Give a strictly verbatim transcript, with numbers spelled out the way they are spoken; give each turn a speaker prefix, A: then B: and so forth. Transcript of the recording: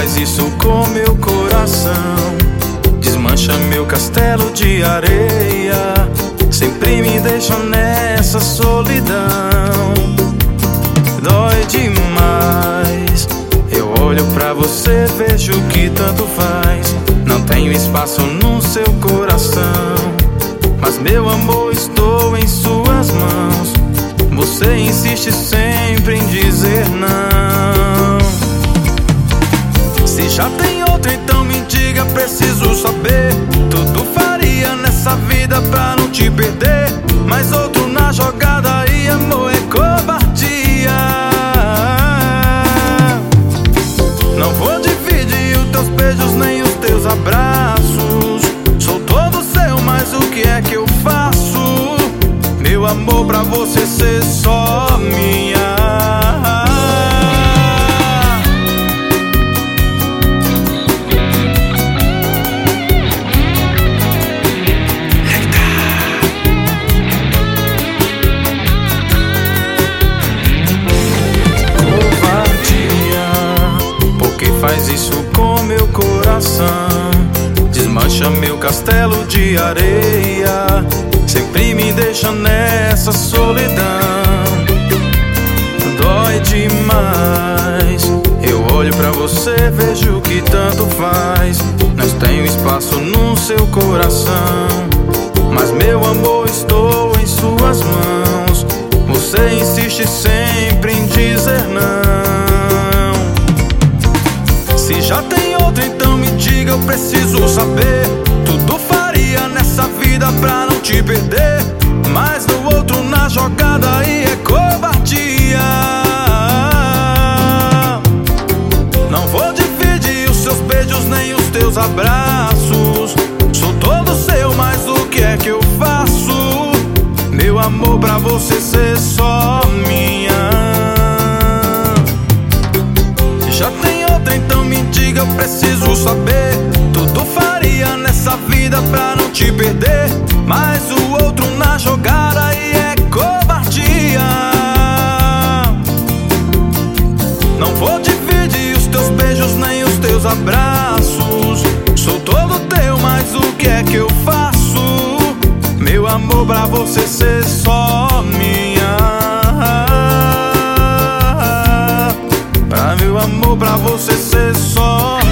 A: faz isso com meu coração? Desmancha meu castelo de areia, sempre me deixa nessa solidão. Dói demais, eu olho pra você, vejo que tanto faz. Não tenho espaço no seu coração, mas meu amor, estou em suas mãos. Você insiste sempre em dizer não. Se já tem outro, então me diga, preciso saber. Tudo faria nessa vida pra não te perder, mas outro na jogada e amor é covardia. Não vou dividir os teus beijos nem os teus abraços. Sou todo seu, mas o que é que eu faço? Meu amor, pra você ser só minha. Faz isso com meu coração, desmancha meu castelo de areia, sempre me deixa nessa solidão. Dói demais, eu olho pra você, vejo que tanto faz. Não tenho espaço no seu coração, mas meu amor, estou em suas mãos. Você insiste sempre em dizer não. Se já tem outro, então me diga, eu preciso saber. Tudo faria nessa vida pra não te perder, mas no outro na jogada aí é covardia. Não vou dividir os seus beijos nem os teus abraços. Sou todo seu, mas o que é que eu faço? Meu amor, pra você ser só minha. Já tem outra, então me diga, eu preciso saber. Tudo faria nessa vida pra não te perder, mas o outro na jogada aí é covardia. Não vou dividir os teus beijos nem os teus abraços. Sou todo teu, mas o que é que eu faço? Meu amor, pra você ser só minha. Pra meu amor, pra você ser só